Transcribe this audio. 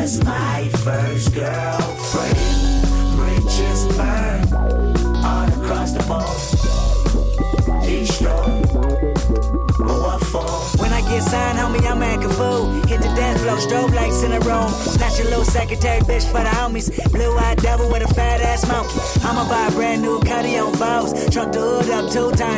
was my first girlfriend. Bridges burn all across the board. Destroyed. But what for? When I get signed, homie, I'm acting fool. Hit the dance floor, strobe lights in the room. Snatch your little secretary bitch for the homies. Blue-eyed devil with a fat ass monkey. I'ma buy a brand new Cuddy on Bows. Truck the hood up 2 times.